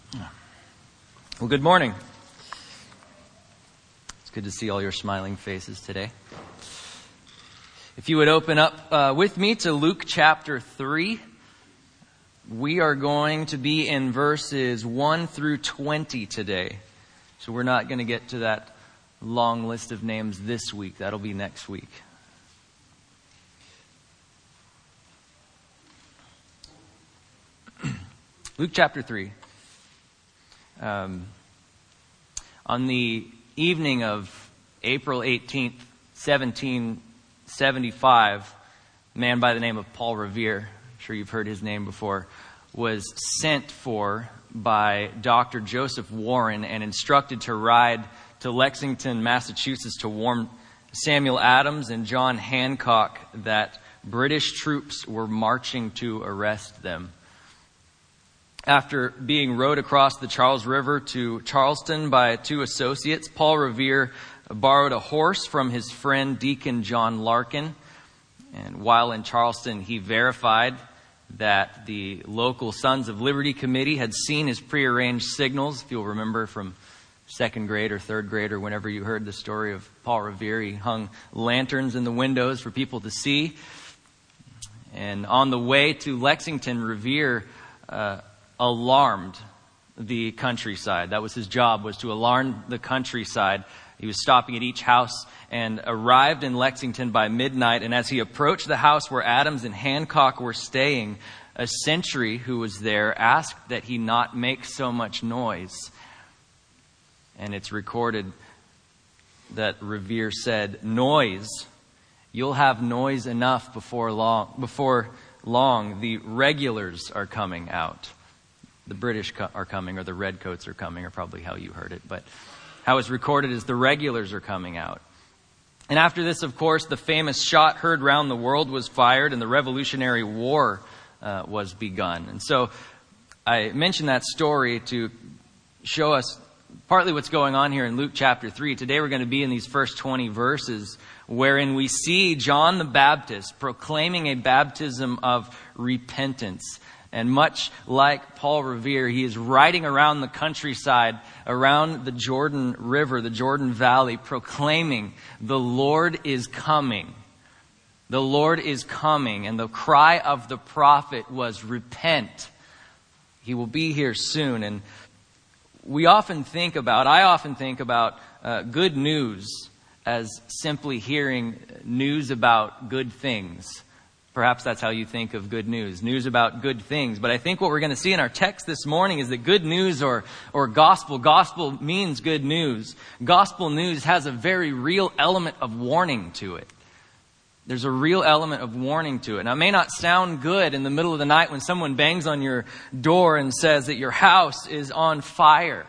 Well, good morning. It's good to see all your smiling faces today. If you would open up with me to Luke chapter 3, we are going to be in verses 1 through 20 today. So we're not going to get to that long list of names this week. That'll be next week. Luke chapter 3. On the evening of April 18th, 1775, a man by the name of Paul Revere, I'm sure you've heard his name before, was sent for by Dr. Joseph Warren and instructed to ride to Lexington, Massachusetts to warn Samuel Adams and John Hancock that British troops were marching to arrest them. After being rowed across the Charles River to Charleston by two associates, Paul Revere borrowed a horse from his friend Deacon John Larkin. And while in Charleston, he verified that the local Sons of Liberty Committee had seen his prearranged signals. If you'll remember from second grade or third grade or whenever you heard the story of Paul Revere, he hung lanterns in the windows for people to see. And on the way to Lexington, Revere alarmed the countryside. That was his job, was to alarm the countryside. He was stopping at each house and arrived in Lexington by midnight. And as he approached the house where Adams and Hancock were staying, a sentry who was there asked that he not make so much noise. And it's recorded that Revere said, "Noise, you'll have noise enough before long. The regulars are coming out." The British are coming, or the redcoats are coming, or probably how you heard it. But how it's recorded is the regulars are coming out. And after this, of course, the famous shot heard round the world was fired and the Revolutionary War was begun. And so I mentioned that story to show us partly what's going on here in Luke chapter 3. Today we're going to be in these first 20 verses wherein we see John the Baptist proclaiming a baptism of repentance. And much like Paul Revere, he is riding around the countryside, around the Jordan River, the Jordan Valley, proclaiming, "The Lord is coming. The Lord is coming." And the cry of the prophet was, "Repent. He will be here soon." And I often think about good news as simply hearing news about good things. Perhaps that's how you think of good news about good things. But I think what we're going to see in our text this morning is that good news or gospel means good news. Gospel news has a very real element of warning to it. There's a real element of warning to it. Now, it may not sound good in the middle of the night when someone bangs on your door and says that your house is on fire.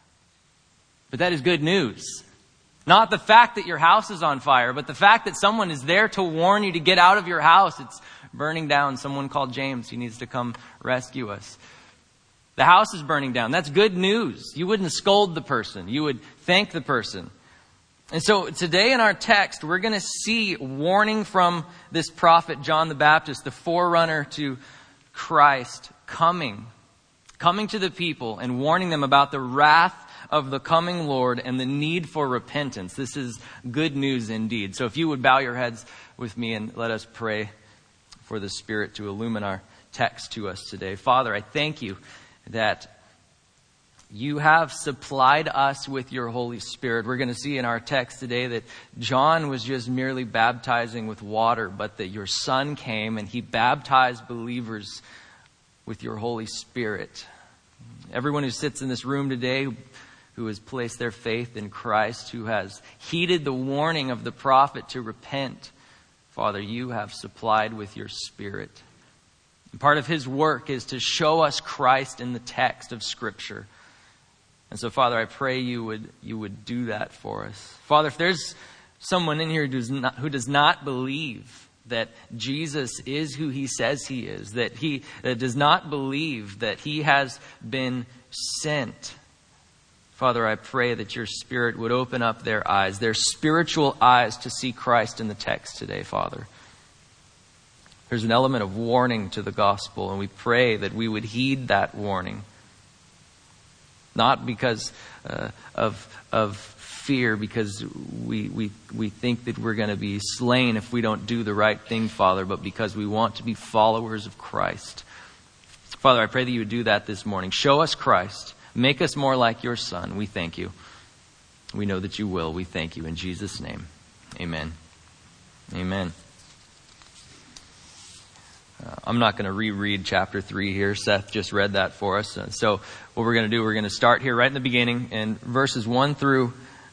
But that is good news. Not the fact that your house is on fire, but the fact that someone is there to warn you to get out of your house. It's burning down. Someone called James. He needs to come rescue us. The house is burning down. That's good news. You wouldn't scold the person. You would thank the person. And so today in our text, we're going to see warning from this prophet John the Baptist, the forerunner to Christ, coming to the people and warning them about the wrath of the coming Lord and the need for repentance. This is good news indeed. So if you would bow your heads with me and let us pray for the Spirit to illumine our text to us today. Father, I thank you that you have supplied us with your Holy Spirit. We're going to see in our text today that John was just merely baptizing with water, but that your Son came and he baptized believers with your Holy Spirit. Everyone who sits in this room today who has placed their faith in Christ, who has heeded the warning of the prophet to repent, Father, you have supplied with your Spirit. And part of his work is to show us Christ in the text of Scripture. And so, Father, I pray you would do that for us. Father, if there's someone in here who does not believe that Jesus is who he says he is, that he does not believe that he has been sent, Father, I pray that your Spirit would open up their eyes, their spiritual eyes, to see Christ in the text today, Father. There's an element of warning to the gospel, and we pray that we would heed that warning. not because of fear, because we think that we're going to be slain if we don't do the right thing, Father, but because we want to be followers of Christ. Father, I pray that you would do that this morning. Show us Christ. Make us more like your Son. We thank you. We know that you will. We thank you in Jesus' name. Amen. Amen. I'm not going to reread chapter 3 here. Seth just read that for us. So what we're going to do, we're going to start here right in the beginning in verses 1 through,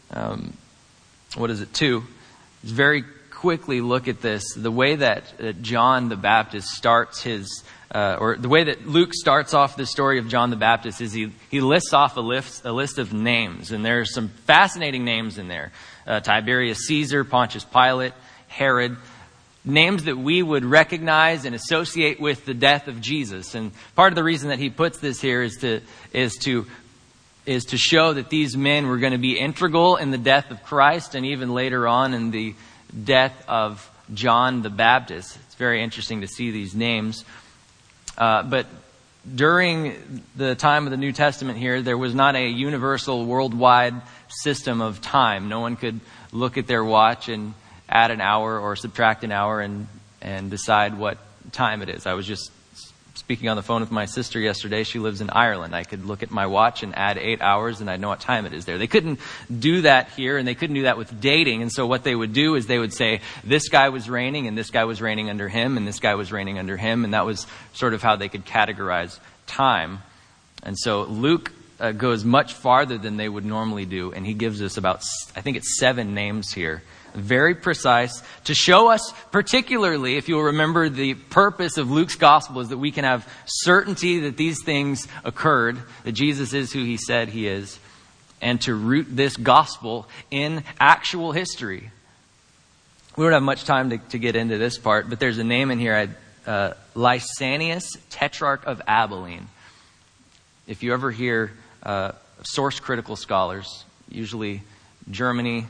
2. Just very quickly look at this. The way that John the Baptist starts his, or the way that Luke starts off the story of John the Baptist is he lists off a list of names. And there's some fascinating names in there. Tiberius Caesar, Pontius Pilate, Herod. Names that we would recognize and associate with the death of Jesus. And part of the reason that he puts this here is to show that these men were going to be integral in the death of Christ and even later on in the death of John the Baptist. It's very interesting to see these names. But during the time of the New Testament here, there was not a universal worldwide system of time. No one could look at their watch and add an hour or subtract an hour and decide what time it is. I was just speaking on the phone with my sister yesterday. She lives in Ireland. I could look at my watch and add 8 hours and I'd know what time it is there. They couldn't do that here, and they couldn't do that with dating. And so what they would do is they would say, this guy was reigning and this guy was reigning under him and this guy was reigning under him. And that was sort of how they could categorize time. And so Luke goes much farther than they would normally do. And he gives us about, I think it's 7 names here. Very precise, to show us particularly, if you'll remember, the purpose of Luke's gospel is that we can have certainty that these things occurred, that Jesus is who he said he is, and to root this gospel in actual history. We don't have much time to get into this part, but there's a name in here, Lysanias, Tetrarch of Abilene. If you ever hear source critical scholars, usually Germany,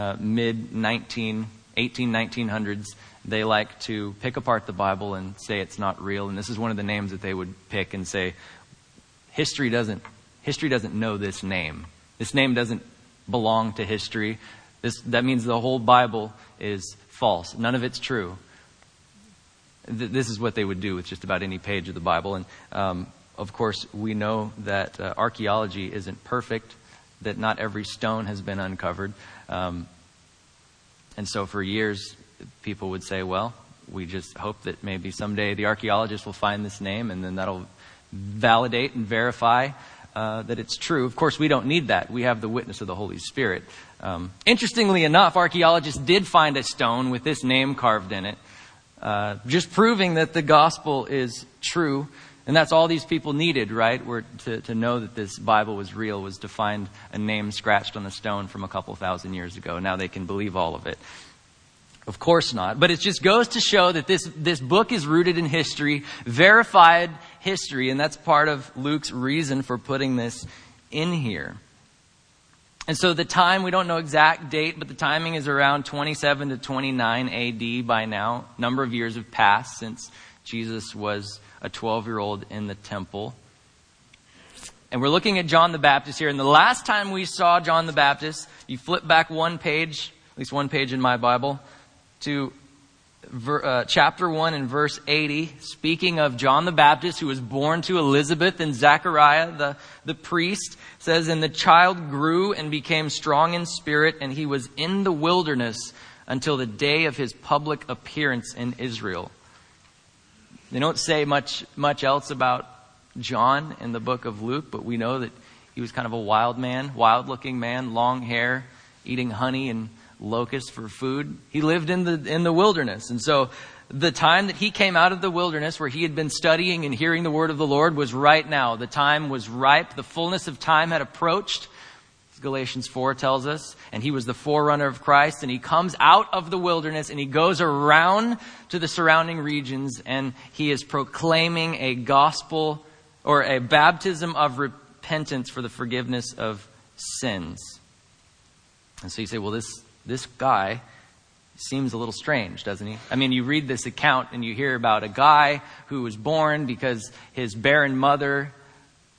mid-1900s, they like to pick apart the Bible and say it's not real. And this is one of the names that they would pick and say, history doesn't know this name. This name doesn't belong to history. That means the whole Bible is false. None of it's true. This is what they would do with just about any page of the Bible. And of course, we know that archaeology isn't perfect, that not every stone has been uncovered. And so for years, people would say, well, we just hope that maybe someday the archaeologists will find this name and then that'll validate and verify that it's true. Of course, we don't need that. We have the witness of the Holy Spirit. Interestingly enough, archaeologists did find a stone with this name carved in it, just proving that the gospel is true. And that's all these people needed, right? To know that this Bible was real, was to find a name scratched on a stone from a couple thousand years ago. Now they can believe all of it. Of course not. But it just goes to show that this book is rooted in history, verified history. And that's part of Luke's reason for putting this in here. And so the time, we don't know exact date, but the timing is around 27 to 29 AD by now. A number of years have passed since Jesus was a 12-year-old in the temple. And we're looking at John the Baptist here. And the last time we saw John the Baptist, you flip back one page, at least one page in my Bible, to chapter 1 and verse 80, speaking of John the Baptist, who was born to Elizabeth and Zechariah, the priest, says, and the child grew and became strong in spirit, and he was in the wilderness until the day of his public appearance in Israel. They don't say much else about John in the book of Luke, but we know that he was kind of a wild man, wild-looking man, long hair, eating honey and locusts for food. He lived in the wilderness. And so the time that he came out of the wilderness, where he had been studying and hearing the word of the Lord, was right now. The time was ripe. The fullness of time had approached, as Galatians 4 tells us. And he was the forerunner of Christ. And he comes out of the wilderness and he goes around to the surrounding regions, and he is proclaiming a gospel or a baptism of repentance for the forgiveness of sins. And so you say, well, this guy seems a little strange, doesn't he? I mean, you read this account and you hear about a guy who was born because his barren mother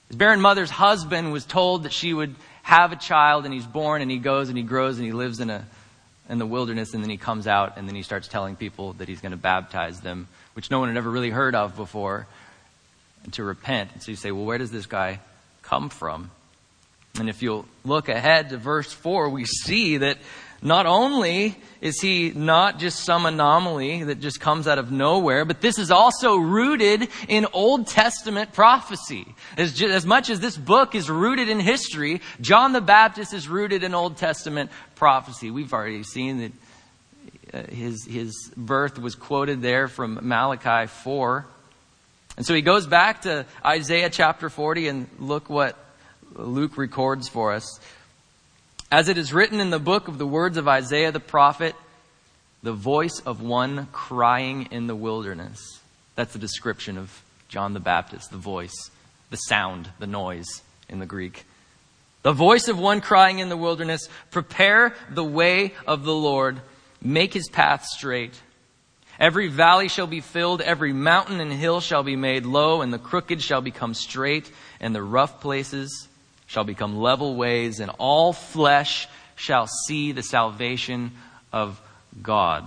His barren mother's husband was told that she would have a child, and he's born, and he goes and he grows and he lives in the wilderness, and then he comes out and then he starts telling people that he's going to baptize them, which no one had ever really heard of before, and to repent. And so you say, well, where does this guy come from? And if you'll look ahead to verse 4, we see that not only is he not just some anomaly that just comes out of nowhere, but this is also rooted in Old Testament prophecy. As much as this book is rooted in history, John the Baptist is rooted in Old Testament prophecy. We've already seen that his birth was quoted there from Malachi 4. And so he goes back to Isaiah chapter 40, and look what Luke records for us. As it is written in the book of the words of Isaiah the prophet, the voice of one crying in the wilderness. That's the description of John the Baptist, the voice, the sound, the noise in the Greek. The voice of one crying in the wilderness, prepare the way of the Lord, make his path straight. Every valley shall be filled, every mountain and hill shall be made low, and the crooked shall become straight, and the rough places shall become level ways, and all flesh shall see the salvation of God.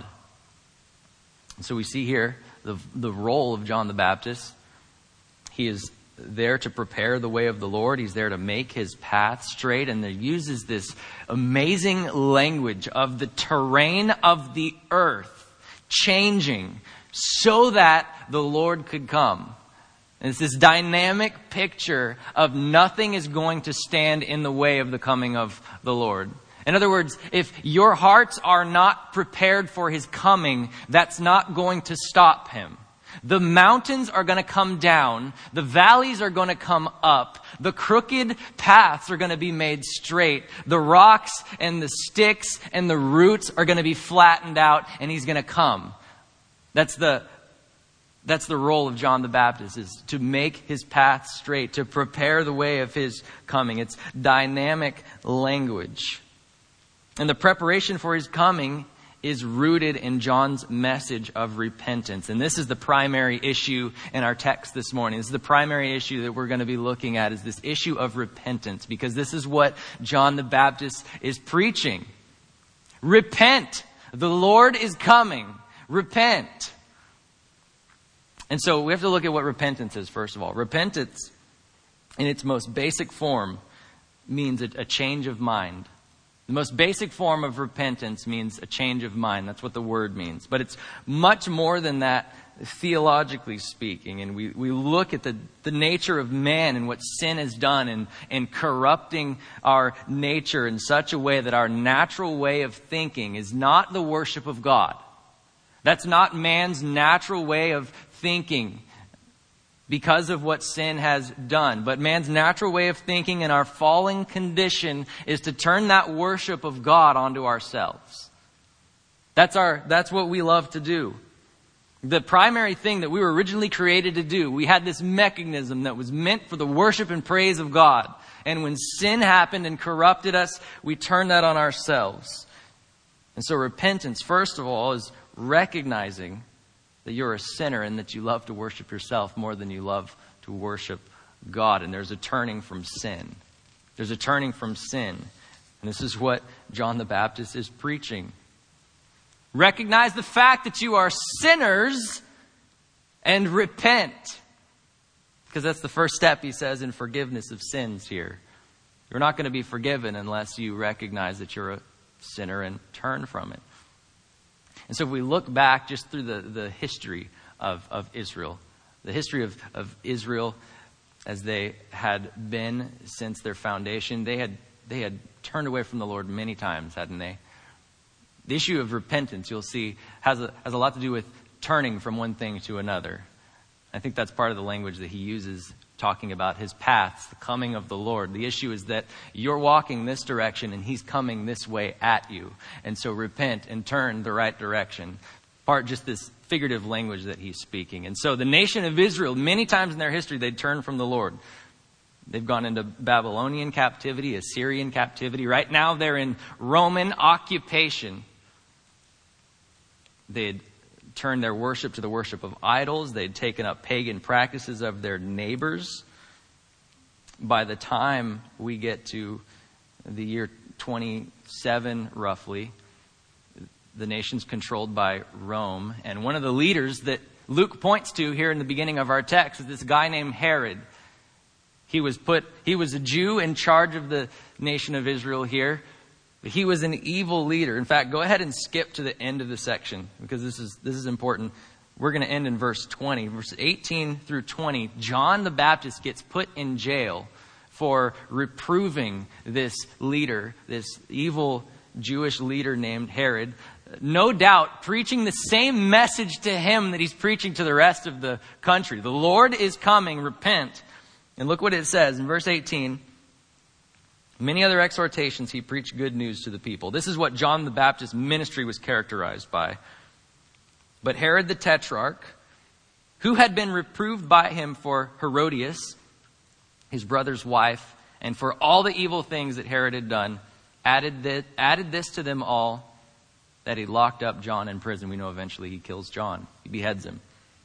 And so we see here the role of John the Baptist. He is there to prepare the way of the Lord. He's there to make his path straight. And he uses this amazing language of the terrain of the earth changing so that the Lord could come. And it's this dynamic picture of nothing is going to stand in the way of the coming of the Lord. In other words, if your hearts are not prepared for his coming, that's not going to stop him. The mountains are going to come down. The valleys are going to come up. The crooked paths are going to be made straight. The rocks and the sticks and the roots are going to be flattened out, and he's going to come. That's the role of John the Baptist, is to make his path straight, to prepare the way of his coming. It's dynamic language. And the preparation for his coming is rooted in John's message of repentance. And this is the primary issue in our text this morning. This is the primary issue that we're going to be looking at, is this issue of repentance, because this is what John the Baptist is preaching. Repent. The Lord is coming. Repent. And so we have to look at what repentance is, first of all. Repentance, in its most basic form, means a change of mind. The most basic form of repentance means a change of mind. That's what the word means. But it's much more than that, theologically speaking. And we look at the nature of man and what sin has done in corrupting our nature in such a way that our natural way of thinking is not the worship of God. That's not man's natural way of thinking because of what sin has done. But man's natural way of thinking in our fallen condition is to turn that worship of God onto ourselves. That's what we love to do. The primary thing that we were originally created to do, we had this mechanism that was meant for the worship and praise of God. And when sin happened and corrupted us, we turned that on ourselves. And so repentance, first of all, is recognizing that you're a sinner and that you love to worship yourself more than you love to worship God. And there's a turning from sin. There's a turning from sin. And this is what John the Baptist is preaching. Recognize the fact that you are sinners and repent. Because that's the first step, he says, in forgiveness of sins here. You're not going to be forgiven unless you recognize that you're a sinner and turn from it. And so if we look back just through the history of Israel, the history of Israel as they had been since their foundation, they had turned away from the Lord many times, hadn't they? The issue of repentance, you'll see, has a lot to do with turning from one thing to another. I think that's part of the language that he uses, talking about his paths, the coming of the Lord. The issue is that you're walking this direction and he's coming this way at you. And so repent and turn the right direction. Just this figurative language that he's speaking. And so the nation of Israel, many times in their history, they'd turned from the Lord. They've gone into Babylonian captivity, Assyrian captivity. Right now they're in Roman occupation. They'd turned their worship to the worship of idols. They'd taken up pagan practices of their neighbors. by the time we get to the year 27, roughly, the nation's controlled by Rome. And one of the leaders that Luke points to here in the beginning of our text is this guy named Herod. He was a Jew in charge of the nation of Israel here. But he was an evil leader. In fact, go ahead and skip to the end of the section, because this is important. We're going to end in verse 20. Verse 18 through 20, John the Baptist gets put in jail for reproving this leader, this evil Jewish leader named Herod. No doubt preaching the same message to him that he's preaching to the rest of the country. The Lord is coming, repent. And look what it says in verse 18. Many other exhortations he preached good news to the people. This is what John the Baptist's ministry was characterized by. But Herod the Tetrarch, who had been reproved by him for Herodias, his brother's wife, and for all the evil things that Herod had done, added this to them all, that he locked up John in prison. We know eventually he kills John. He beheads him.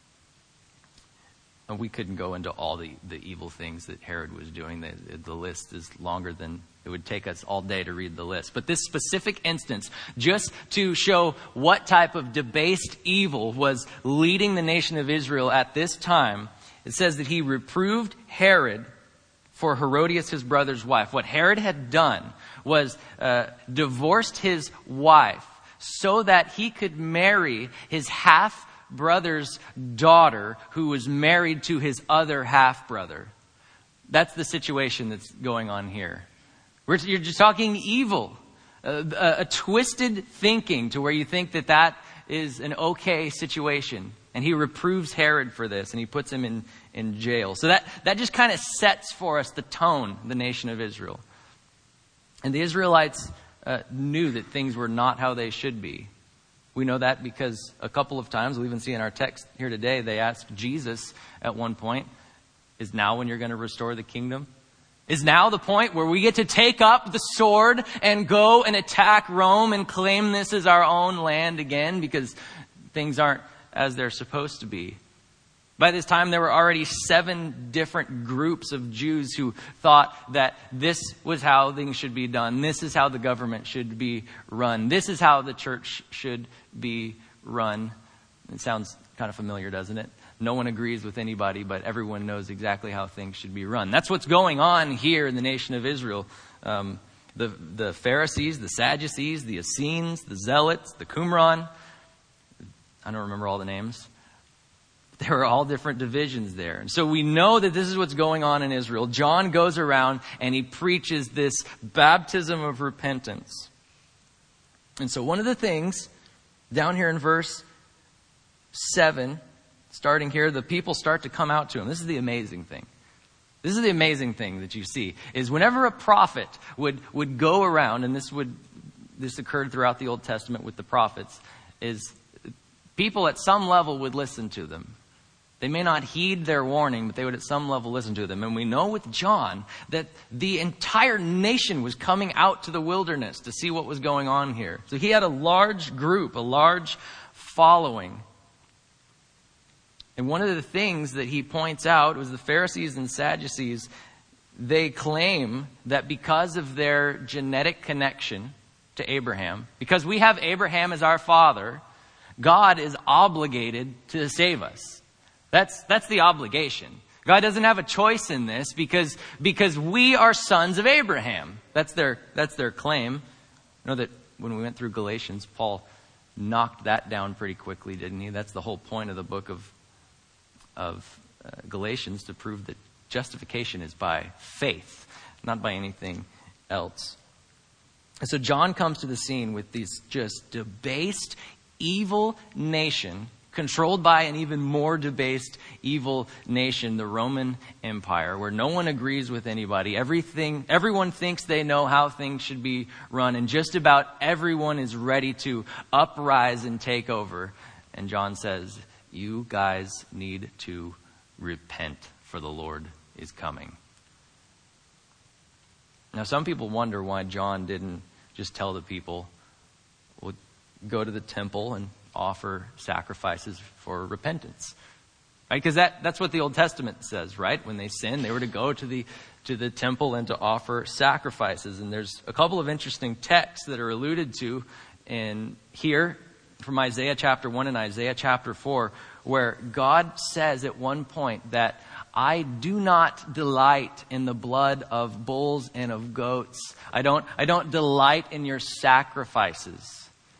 And we couldn't go into all the evil things that Herod was doing. The list is longer than it would take us all day to read the list. But this specific instance, just to show what type of debased evil was leading the nation of Israel at this time, it says that he reproved Herod for Herodias, his brother's wife. What Herod had done was divorced his wife so that he could marry his half-brother's daughter, who was married to his other half-brother. That's the situation that's going on here. You're just talking evil, a twisted thinking to where you think that is an okay situation. And he reproves Herod for this, and he puts him in jail. So that just kind of sets for us the tone, the nation of Israel. And the Israelites knew that things were not how they should be. We know that because a couple of times, we even see in our text here today, they asked Jesus at one point, is now when you're going to restore the kingdom? Is now the point where we get to take up the sword and go and attack Rome and claim this as our own land again because things aren't as they're supposed to be? By this time, there were already 7 different groups of Jews who thought that this was how things should be done. This is how the government should be run. This is how the church should be run. It sounds kind of familiar, doesn't it? No one agrees with anybody, but everyone knows exactly how things should be run. That's what's going on here in the nation of Israel. The Pharisees, the Sadducees, the Essenes, the Zealots, the Qumran. I don't remember all the names. There are all different divisions there. And so we know that this is what's going on in Israel. John goes around and he preaches this baptism of repentance. And so one of the things down here in verse 7, starting here, the people start to come out to him. This is the amazing thing. This is the amazing thing that you see, is whenever a prophet would go around, and this occurred throughout the Old Testament with the prophets, is people at some level would listen to them. They may not heed their warning, but they would at some level listen to them. And we know with John that the entire nation was coming out to the wilderness to see what was going on here. So he had a large group, a large following. And one of the things that he points out was the Pharisees and Sadducees, they claim that because of their genetic connection to Abraham, because we have Abraham as our father, God is obligated to save us. That's the obligation. God doesn't have a choice in this because we are sons of Abraham. That's their claim. You know that when we went through Galatians, Paul knocked that down pretty quickly, didn't he? That's the whole point of the book of Galatians, to prove that justification is by faith, not by anything else. And so John comes to the scene with these just debased, evil nation, controlled by an even more debased, evil nation, the Roman Empire, where no one agrees with anybody. Everyone thinks they know how things should be run, and just about everyone is ready to uprise and take over. And John says, you guys need to repent, for the Lord is coming. Now, some people wonder why John didn't just tell the people, well, go to the temple and offer sacrifices for repentance. Right? Because that's what the Old Testament says, right? When they sinned, they were to go to the temple and to offer sacrifices. And there's a couple of interesting texts that are alluded to in here from Isaiah chapter 1 and Isaiah chapter 4, where God says at one point that I do not delight in the blood of bulls and of goats. I don't delight in your sacrifices.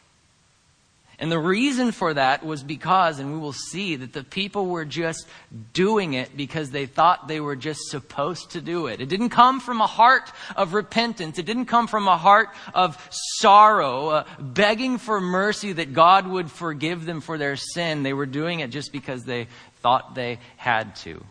And the reason for that was because, and we will see, that the people were just doing it because they thought they were just supposed to do it. It didn't come from a heart of repentance. It didn't come from a heart of sorrow, begging for mercy that God would forgive them for their sin. They were doing it just because they thought they had to.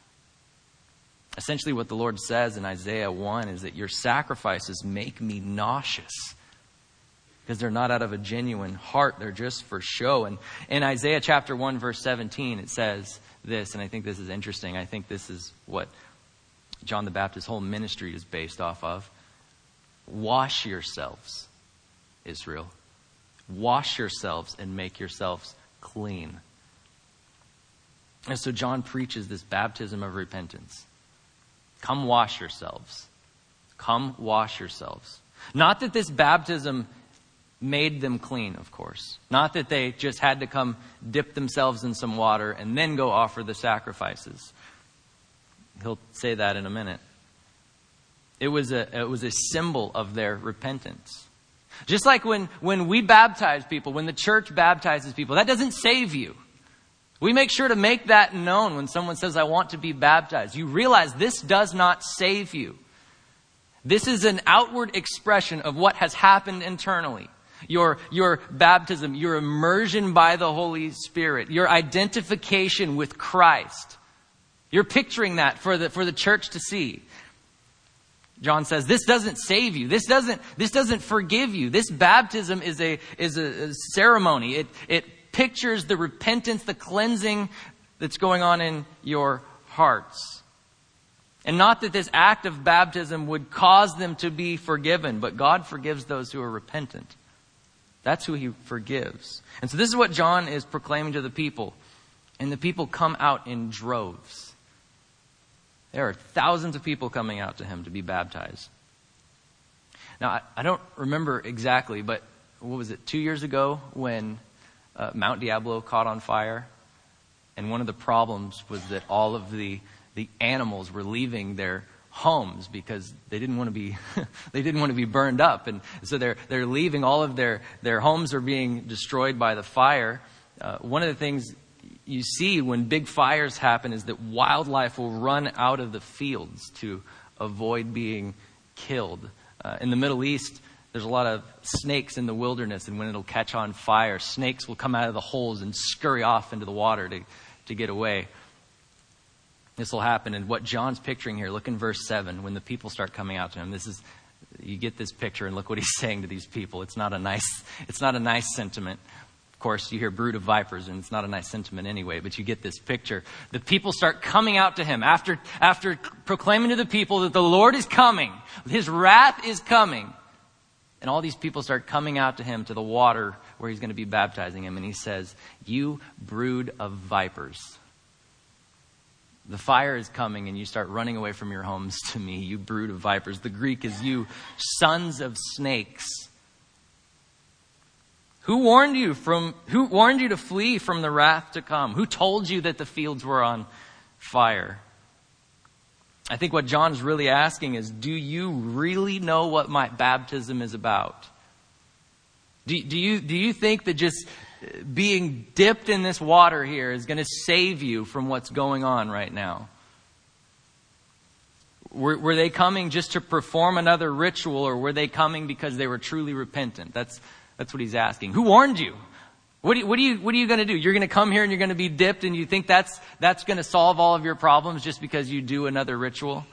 Essentially what the Lord says in Isaiah 1 is that your sacrifices make me nauseous. Because they're not out of a genuine heart. They're just for show. And in Isaiah chapter 1, verse 17, it says this, and I think this is interesting. I think this is what John the Baptist's whole ministry is based off of. Wash yourselves, Israel. Wash yourselves and make yourselves clean. And so John preaches this baptism of repentance. Come wash yourselves. Come wash yourselves. Not that this baptism made them clean, of course. Not that they just had to come dip themselves in some water and then go offer the sacrifices. He'll say that in a minute. It was a symbol of their repentance. Just like when we baptize people, when the church baptizes people, that doesn't save you. We make sure to make that known when someone says, I want to be baptized. You realize this does not save you. This is an outward expression of what has happened internally. Your baptism, your immersion by the Holy Spirit, your identification with Christ. You're picturing that for the church to see. John says, this doesn't save you. This doesn't forgive you. This baptism is a ceremony. It pictures the repentance, the cleansing that's going on in your hearts. And not that this act of baptism would cause them to be forgiven, but God forgives those who are repentant. That's who he forgives. And so this is what John is proclaiming to the people. And the people come out in droves. There are thousands of people coming out to him to be baptized. Now, I don't remember exactly, but what was it, 2 years ago when Mount Diablo caught on fire? And one of the problems was that all of the animals were leaving their homes because they didn't want to be burned up, and so they're leaving. All of their homes are being destroyed by the fire. One of the things you see when big fires happen is that wildlife will run out of the fields to avoid being killed. In the Middle East, there's a lot of snakes in the wilderness, and when it'll catch on fire, snakes will come out of the holes and scurry off into the water to get away. This will happen. And what John's picturing here, look in verse 7, when the people start coming out to him. You get this picture, and look what he's saying to these people. It's not a nice sentiment. Of course, you hear brood of vipers, and it's not a nice sentiment anyway, but you get this picture. The people start coming out to him after proclaiming to the people that the Lord is coming. His wrath is coming. And all these people start coming out to him to the water where he's going to be baptizing him. And he says, you brood of vipers. The fire is coming and you start running away from your homes to me, you brood of vipers. The Greek is you sons of snakes. Who warned you to flee from the wrath to come? Who told you that the fields were on fire? I think what John's really asking is, do you really know what my baptism is about? Do you think that just being dipped in this water here is going to save you from what's going on right now? Were they coming just to perform another ritual, or were they coming because they were truly repentant? That's what he's asking. Who warned you? What are you going to do? You're going to come here and you're going to be dipped, and you think that's going to solve all of your problems just because you do another ritual?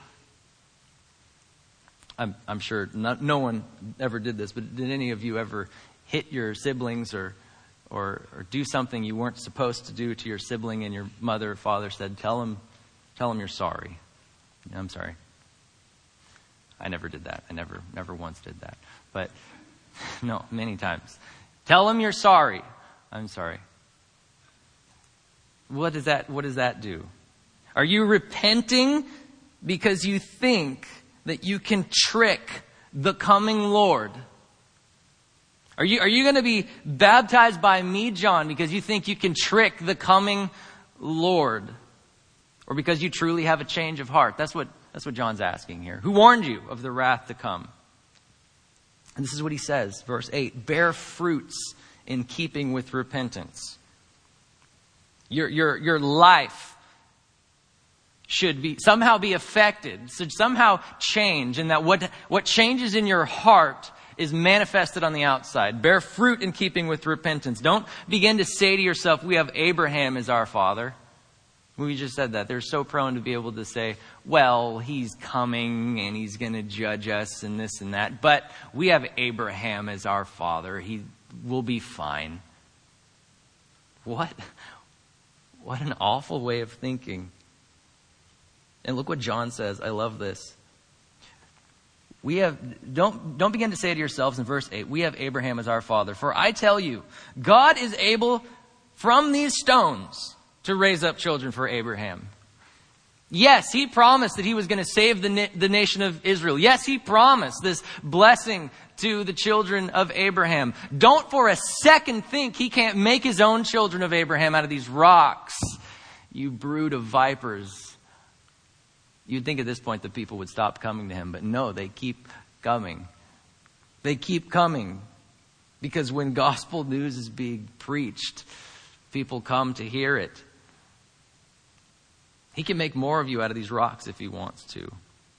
I'm sure no one ever did this, but did any of you ever hit your siblings or do something you weren't supposed to do to your sibling, and your mother or father said, tell him you're sorry? I'm sorry. I never did that. I never once did that. But no, many times. Tell him you're sorry. I'm sorry. what does that do? Are you repenting because you think that you can trick the coming Lord? Are you going to be baptized by me, John, because you think you can trick the coming Lord? Or because you truly have a change of heart? That's what John's asking here. Who warned you of the wrath to come? And this is what he says, verse 8, bear fruits in keeping with repentance. Your life should somehow be affected, should somehow change, and that what changes in your heart is manifested on the outside. Bear fruit in keeping with repentance. Don't begin to say to yourself, we have Abraham as our father. We just said that. They're so prone to be able to say, well, he's coming and he's going to judge us and this and that. But we have Abraham as our father. He will be fine. What an awful way of thinking. And look what John says. I love this. Don't begin to say to yourselves in verse 8, we have Abraham as our father. For I tell you, God is able from these stones to raise up children for Abraham. Yes, he promised that he was going to save the nation of Israel. Yes, he promised this blessing to the children of Abraham. Don't for a second think he can't make his own children of Abraham out of these rocks. You brood of vipers. You'd think at this point that people would stop coming to him, but no, they keep coming. They keep coming. Because when gospel news is being preached, people come to hear it. He can make more of you out of these rocks if he wants to.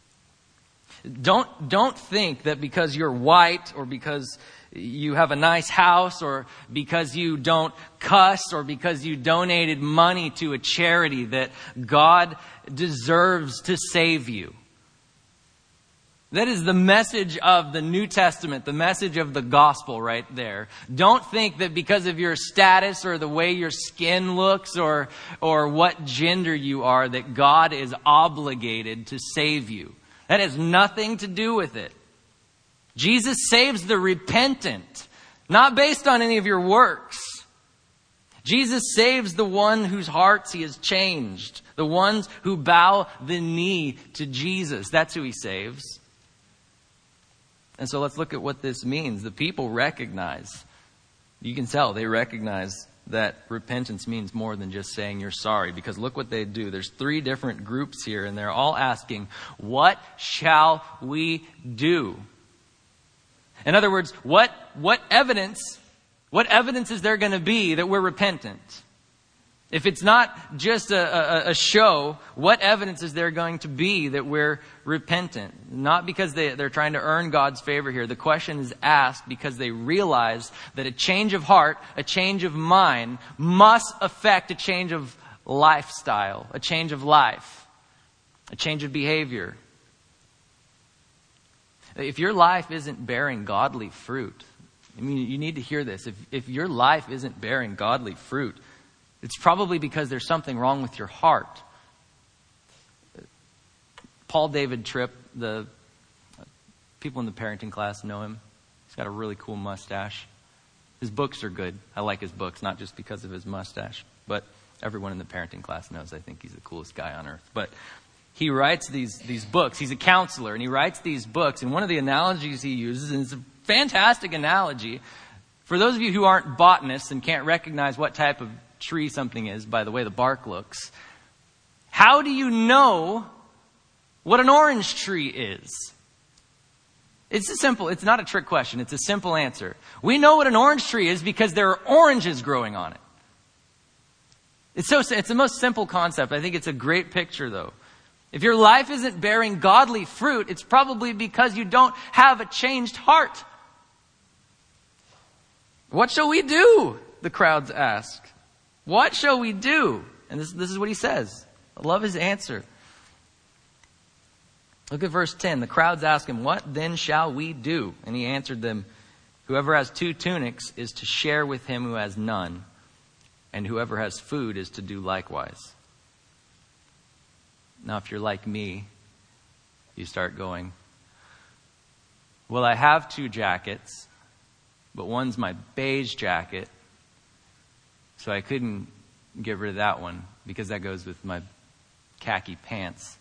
Don't think that because you're white or because you have a nice house or because you don't cuss or because you donated money to a charity that God deserves to save you. That is the message of the New Testament, the message of the gospel right there. Don't think that because of your status or the way your skin looks or what gender you are, that God is obligated to save you. That has nothing to do with it. Jesus saves the repentant, not based on any of your works. Jesus saves the one whose hearts he has changed, the ones who bow the knee to Jesus. That's who he saves. And so let's look at what this means. The people recognize, you can tell they recognize that repentance means more than just saying you're sorry. Because look what they do. There's 3 different groups here and they're all asking, what shall we do? In other words, what evidence is there going to be that we're repentant? If it's not just a show, what evidence is there going to be that we're repentant? Not because they're trying to earn God's favor here. The question is asked because they realize that a change of heart, a change of mind, must affect a change of lifestyle, a change of life, a change of behavior. If your life isn't bearing godly fruit, I mean, you need to hear this. If your life isn't bearing godly fruit, it's probably because there's something wrong with your heart. Paul David Tripp, the people in the parenting class know him. He's got a really cool mustache. His books are good. I like his books, not just because of his mustache, but everyone in the parenting class knows I think he's the coolest guy on earth. But he writes these books. He's a counselor, and he writes these books. And one of the analogies he uses, and it's a fantastic analogy, for those of you who aren't botanists and can't recognize what type of tree something is by the way the bark looks. How do you know what an orange tree is? It's not a trick question. It's a simple answer. We know what an orange tree is because there are oranges growing on it. It's the most simple concept. I think it's a great picture though. If your life isn't bearing godly fruit, it's probably because you don't have a changed heart. What shall we do? The crowds ask. What shall we do? And this is what he says. I love his answer. Look at verse 10. The crowds ask him, what then shall we do? And he answered them, whoever has 2 tunics is to share with him who has none. And whoever has food is to do likewise. Now, if you're like me, you start going, well, I have 2 jackets, but one's my beige jacket. So I couldn't get rid of that one because that goes with my khaki pants.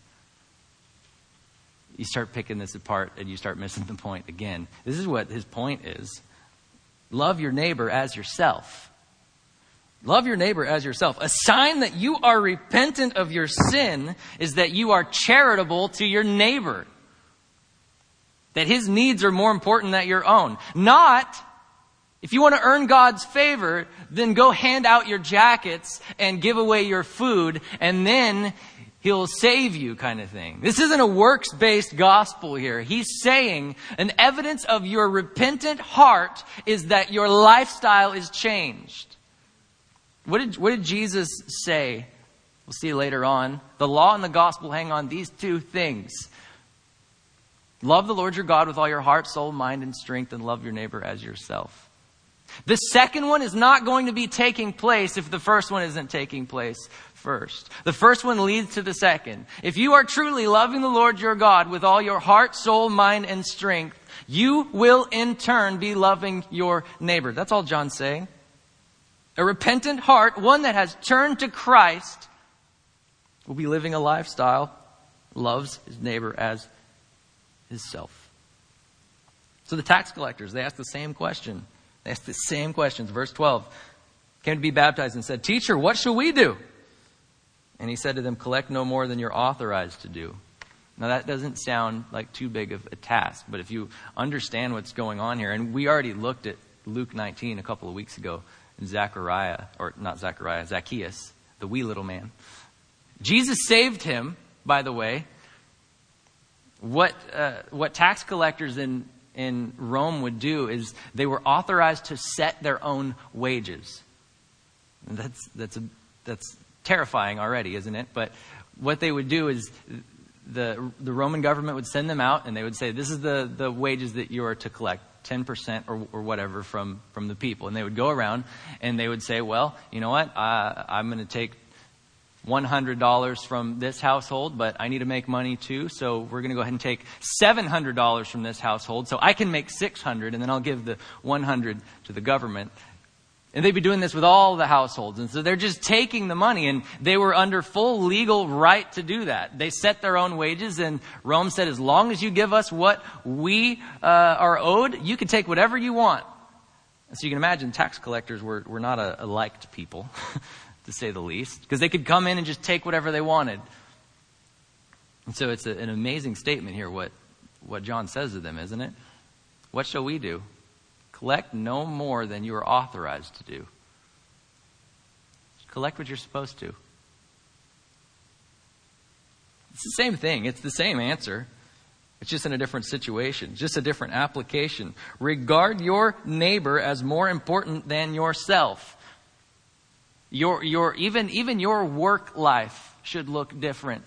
You start picking this apart and you start missing the point again. This is what his point is. Love your neighbor as yourself. Love your neighbor as yourself. A sign that you are repentant of your sin is that you are charitable to your neighbor. That his needs are more important than your own. Not, if you want to earn God's favor, then go hand out your jackets and give away your food and then he'll save you kind of thing. This isn't a works-based gospel here. He's saying an evidence of your repentant heart is that your lifestyle is changed. What did Jesus say? We'll see later on. The law and the gospel hang on these two things. Love the Lord your God with all your heart, soul, mind, and strength, and love your neighbor as yourself. The second one is not going to be taking place if the first one isn't taking place first. The first one leads to the second. If you are truly loving the Lord your God with all your heart, soul, mind, and strength, you will in turn be loving your neighbor. That's all John's saying. A repentant heart, one that has turned to Christ, will be living a lifestyle, loves his neighbor as himself. So the tax collectors, they asked the same question. They asked the same questions. Verse 12, came to be baptized and said, "Teacher, what shall we do?" And he said to them, "Collect no more than you're authorized to do." Now that doesn't sound like too big of a task, but if you understand what's going on here, and we already looked at Luke 19 a couple of weeks ago, Zacchaeus, the wee little man. Jesus saved him, by the way. What tax collectors in Rome would do is they were authorized to set their own wages. And that's terrifying already, isn't it? But what they would do is the Roman government would send them out and they would say, "This is the wages that you are to collect. 10% or whatever from the people." And they would go around and they would say, "Well, you know what? I'm going to take $100 from this household, but I need to make money too. So we're going to go ahead and take $700 from this household so I can make $600, and then I'll give the $100 to the government." And they'd be doing this with all the households. And so they're just taking the money, and they were under full legal right to do that. They set their own wages, and Rome said, as long as you give us what we are owed, you can take whatever you want. And so you can imagine tax collectors were not a liked people, to say the least, because they could come in and just take whatever they wanted. And so it's an amazing statement here, what John says to them, isn't it? What shall we do? Collect no more than you are authorized to do. Collect what you're supposed to. It's the same thing. It's the same answer. It's just in a different situation, just a different application. Regard your neighbor as more important than yourself. Even your work life should look different.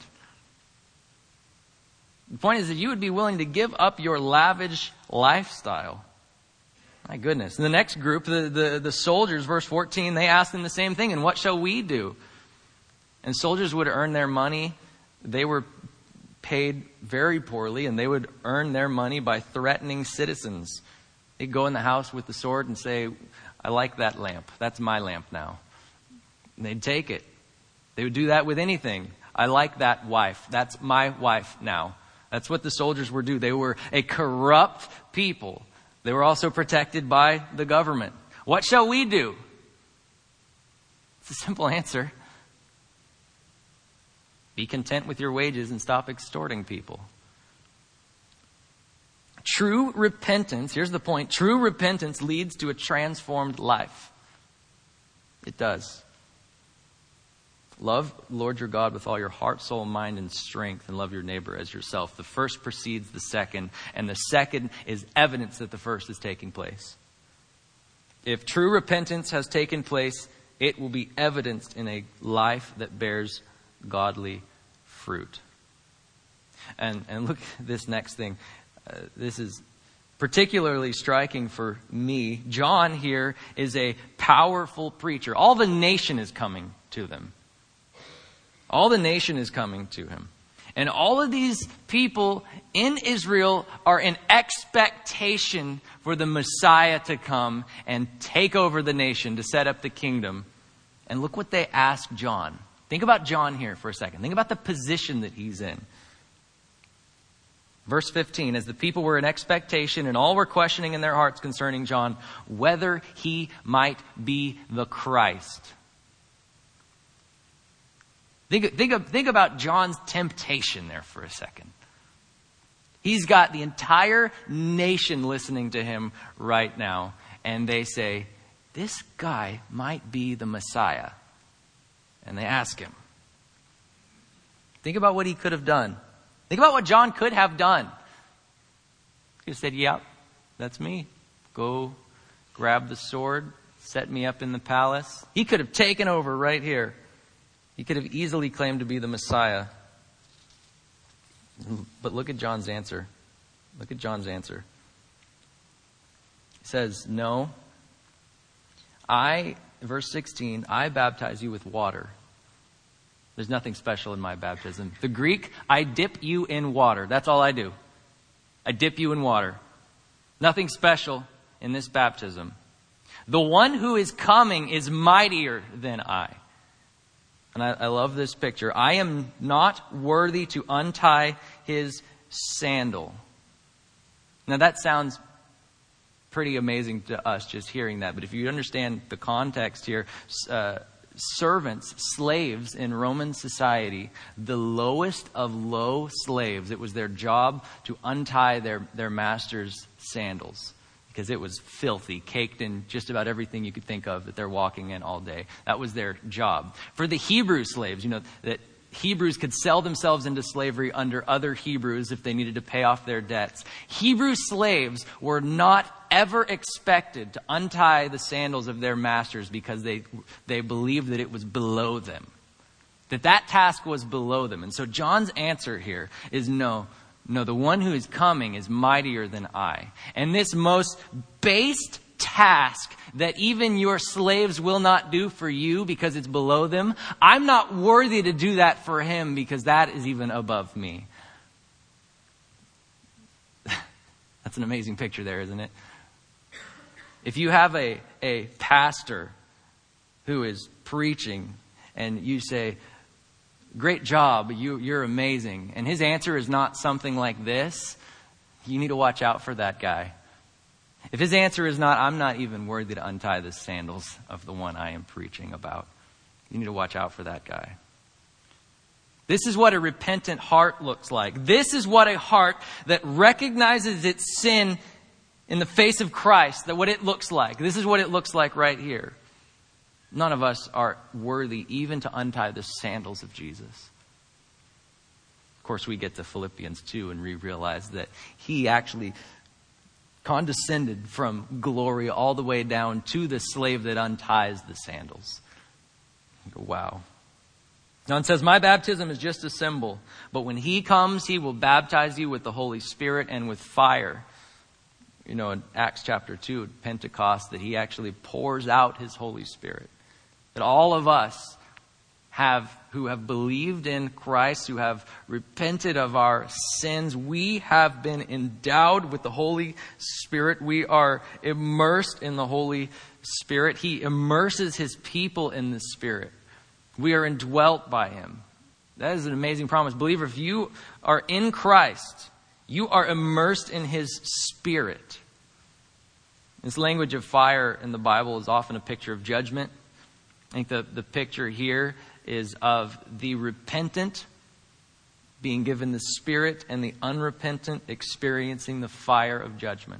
The point is that you would be willing to give up your lavish lifestyle. My goodness. And the next group, the soldiers, verse 14, they asked them the same thing. And what shall we do? And soldiers would earn their money. They were paid very poorly, and they would earn their money by threatening citizens. They'd go in the house with the sword and say, "I like that lamp. That's my lamp now." And they'd take it. They would do that with anything. "I like that wife. That's my wife now." That's what the soldiers would do. They were a corrupt people. They were also protected by the government. What shall we do? It's a simple answer. Be content with your wages and stop extorting people. True repentance, here's the point, true repentance leads to a transformed life. It does. Love the Lord your God with all your heart, soul, mind, and strength, and love your neighbor as yourself. The first precedes the second, and the second is evidence that the first is taking place. If true repentance has taken place, it will be evidenced in a life that bears godly fruit. And look at this next thing. This is particularly striking for me. John here is a powerful preacher. All the nation is coming to them. All the nation is coming to him. And all of these people in Israel are in expectation for the Messiah to come and take over the nation, to set up the kingdom. And look what they ask John. Think about John here for a second. Think about the position that he's in. Verse 15, as the people were in expectation and all were questioning in their hearts concerning John, whether he might be the Christ. Think about John's temptation there for a second. He's got the entire nation listening to him right now. And they say, this guy might be the Messiah. And they ask him. Think about what he could have done. Think about what John could have done. He said, yep, that's me. Go grab the sword, set me up in the palace. He could have taken over right here. He could have easily claimed to be the Messiah. But look at John's answer. Look at John's answer. He says, no, verse 16, I baptize you with water. There's nothing special in my baptism. The Greek, I dip you in water. That's all I do. I dip you in water. Nothing special in this baptism. The one who is coming is mightier than I. And I love this picture. I am not worthy to untie his sandal. Now that sounds pretty amazing to us just hearing that. But if you understand the context here, servants, slaves in Roman society, the lowest of low slaves, it was their job to untie their master's sandals because it was filthy, caked in just about everything you could think of that they're walking in all day. That was their job. For the Hebrew slaves, that Hebrews could sell themselves into slavery under other Hebrews if they needed to pay off their debts. Hebrew slaves were not ever expected to untie the sandals of their masters because they believed that it was below them. That task was below them. And so John's answer here is no, the one who is coming is mightier than I. And this most based task that even your slaves will not do for you because it's below them, I'm not worthy to do that for him because that is even above me. That's an amazing picture there, isn't it? If you have a pastor who is preaching and you say, great job, you're amazing, and his answer is not something like this, you need to watch out for that guy. If his answer is not, I'm not even worthy to untie the sandals of the one I am preaching about, you need to watch out for that guy. This is what a repentant heart looks like. This is what a heart that recognizes its sin in the face of Christ, that what it looks like. This is what it looks like right here. None of us are worthy even to untie the sandals of Jesus. Of course, we get to Philippians 2 and we realize that he actually condescended from glory all the way down to the slave that unties the sandals. You go, wow. John says, my baptism is just a symbol, but when he comes, he will baptize you with the Holy Spirit and with fire. In Acts chapter 2 at Pentecost, that he actually pours out his Holy Spirit. That all of us who have believed in Christ, who have repented of our sins, we have been endowed with the Holy Spirit. We are immersed in the Holy Spirit. He immerses his people in the Spirit. We are indwelt by him. That is an amazing promise. Believer, if you are in Christ, you are immersed in his Spirit. This language of fire in the Bible is often a picture of judgment. I think the picture here is of the repentant being given the Spirit and the unrepentant experiencing the fire of judgment.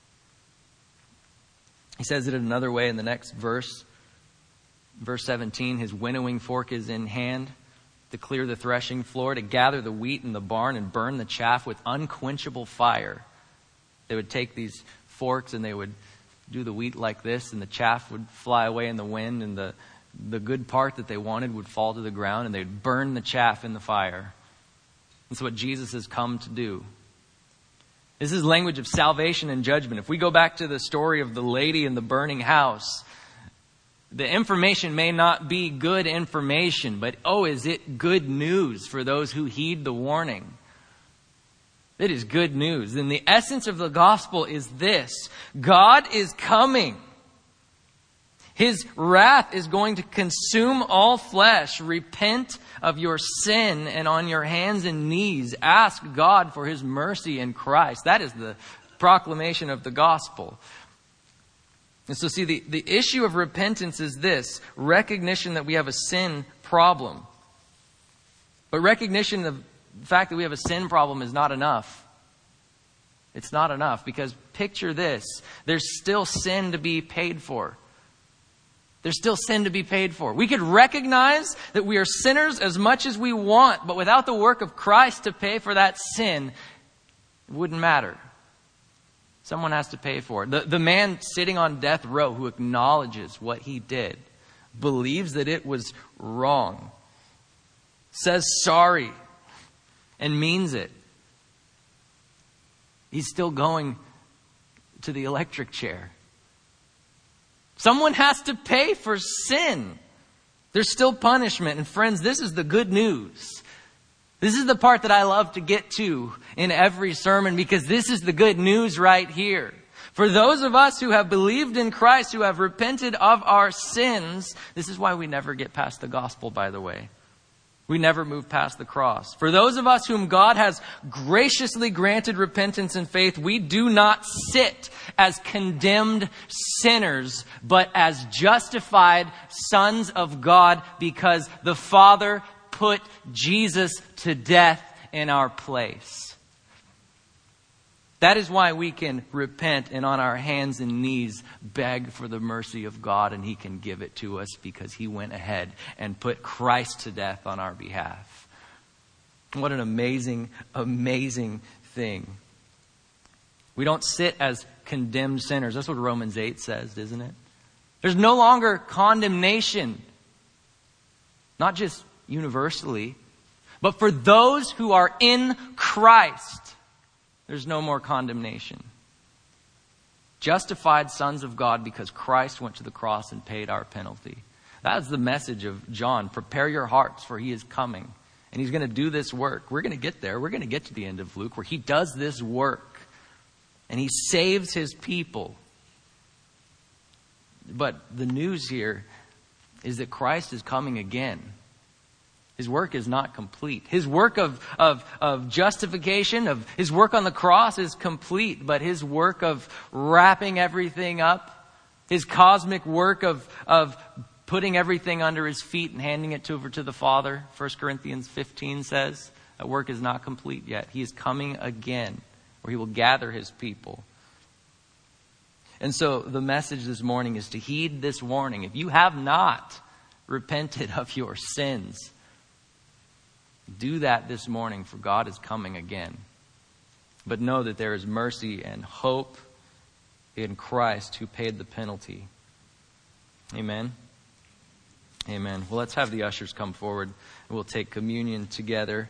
He says it another way in the next verse. Verse 17, his winnowing fork is in hand to clear the threshing floor, to gather the wheat in the barn and burn the chaff with unquenchable fire. They would take these forks and they would do the wheat like this, and the chaff would fly away in the wind, and the good part that they wanted would fall to the ground, and they'd burn the chaff in the fire. That's what Jesus has come to do. This is language of salvation and judgment. If we go back to the story of the lady in the burning house, the information may not be good information, but is it good news for those who heed the warning? It is good news. And the essence of the gospel is this: God is coming. His wrath is going to consume all flesh. Repent of your sin and on your hands and knees ask God for His mercy in Christ. That is the proclamation of the gospel. And so see, the issue of repentance is this: recognition that we have a sin problem. But recognition of the fact that we have a sin problem is not enough. It's not enough, because picture this: there's still sin to be paid for. There's still sin to be paid for. We could recognize that we are sinners as much as we want, but without the work of Christ to pay for that sin, it wouldn't matter. Someone has to pay for it. The man sitting on death row who acknowledges what he did, believes that it was wrong, says sorry, and means it. He's still going to the electric chair. Someone has to pay for sin. There's still punishment. And friends, this is the good news. This is the part that I love to get to in every sermon, because this is the good news right here. For those of us who have believed in Christ, who have repented of our sins, this is why we never get past the gospel, by the way. We never move past the cross. For those of us whom God has graciously granted repentance and faith, we do not sit as condemned sinners, but as justified sons of God, because the Father put Jesus to death in our place. That is why we can repent and on our hands and knees beg for the mercy of God, and He can give it to us because He went ahead and put Christ to death on our behalf. What an amazing, amazing thing. We don't sit as condemned sinners. That's what Romans 8 says, isn't it? There's no longer condemnation. Not just universally, but for those who are in Christ. There's no more condemnation. Justified sons of God because Christ went to the cross and paid our penalty. That's the message of John. Prepare your hearts, for He is coming. And He's going to do this work. We're going to get there. We're going to get to the end of Luke where He does this work. And He saves His people. But the news here is that Christ is coming again. His work is not complete. His work of justification, His work on the cross is complete. But His work of wrapping everything up, His cosmic work of putting everything under His feet and handing it over to the Father, 1 Corinthians 15 says, that work is not complete yet. He is coming again, where He will gather His people. And so the message this morning is to heed this warning. If you have not repented of your sins, do that this morning, for God is coming again. But know that there is mercy and hope in Christ who paid the penalty. Amen. Amen. Well, let's have the ushers come forward and we'll take communion together.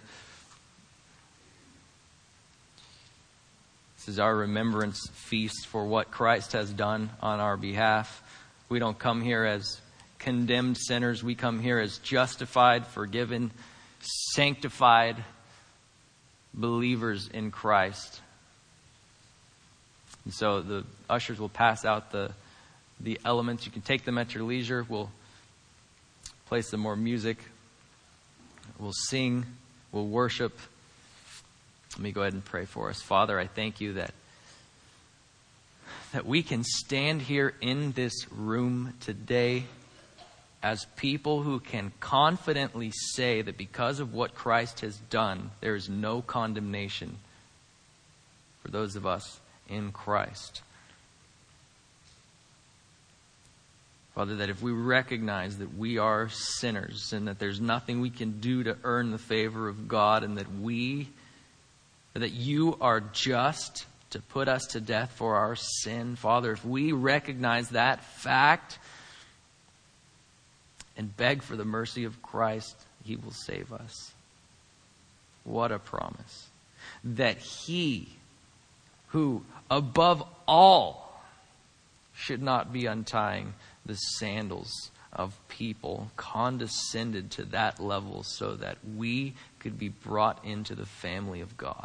This is our remembrance feast for what Christ has done on our behalf. We don't come here as condemned sinners. We come here as justified, forgiven, sanctified believers in Christ. And so the ushers will pass out the elements. You can take them at your leisure. We'll play some more music. We'll sing. We'll worship. Let me go ahead and pray for us. Father, I thank You that we can stand here in this room today as people who can confidently say that because of what Christ has done, there is no condemnation for those of us in Christ. Father, that if we recognize that we are sinners and that there's nothing we can do to earn the favor of God, and that You are just to put us to death for our sin, Father, if we recognize that fact and beg for the mercy of Christ, He will save us. What a promise. That He, who above all should not be untying the sandals of people, condescended to that level so that we could be brought into the family of God.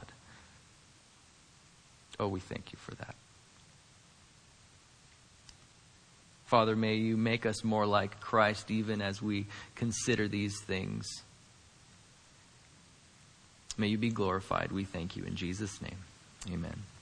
Oh, we thank You for that. Father, may you make us more like Christ even as we consider these things. May you be glorified. We thank you in Jesus' name. Amen.